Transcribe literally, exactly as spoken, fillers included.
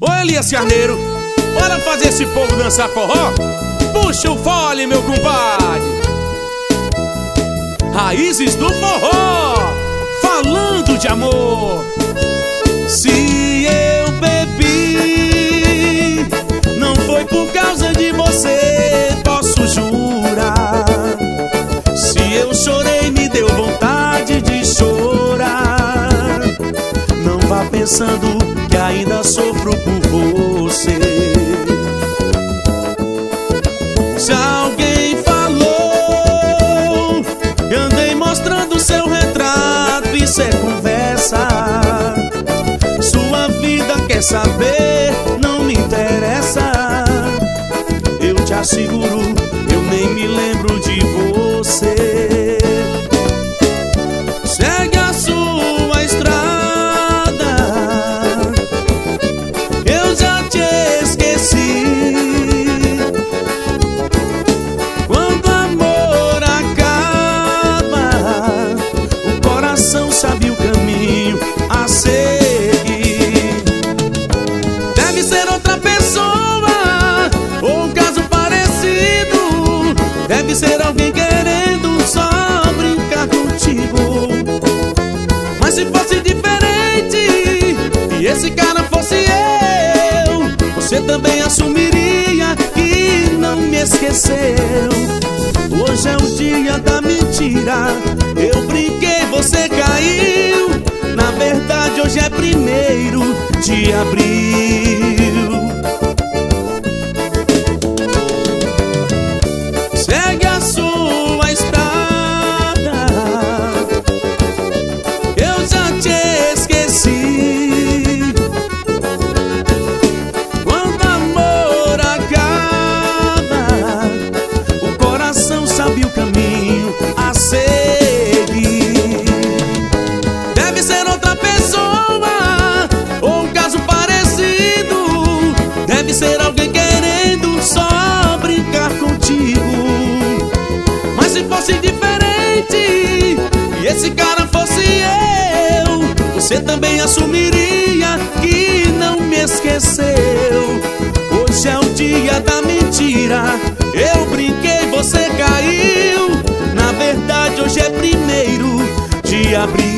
Ô Elias Carneiro, bora fazer esse povo dançar forró? Puxa o fole, meu compadre. Raízes do forró, falando de amor. Se eu bebi, não foi por causa de você, posso jurar. Se eu chorei, me deu vontade de chorar. Não vá pensando que ainda sofro por você. Se alguém falou que andei mostrando seu retrato, isso é conversa. Sua vida quer saber, não me interessa. Eu te asseguro, eu nem me lembro de você. Segue a sua estrada, eu já te esqueci. Quando o amor acaba, o coração sabe o caminho a seguir. Deve ser outra pessoa, ou um caso parecido. Deve ser alguém querendo só brincar contigo. Mas se fosse diferente e esse cara fosse eu, você também assumiria que não me esqueceu. Hoje é o dia da mentira, eu brinquei, você caiu. Na verdade hoje é primeiro de abril. Segue a sua estrada, eu já te esqueci. Quando o amor acaba, o coração sabe o caminho a seguir. Deve ser outra pessoa, ou um caso parecido. Deve ser alguém querendo só brincar contigo. Mas se fosse diferente e esse cara fosse eu, você também assumiria que não me esqueceu. Hoje é o dia da mentira, eu brinquei, você caiu. Na verdade hoje é primeiro de abril.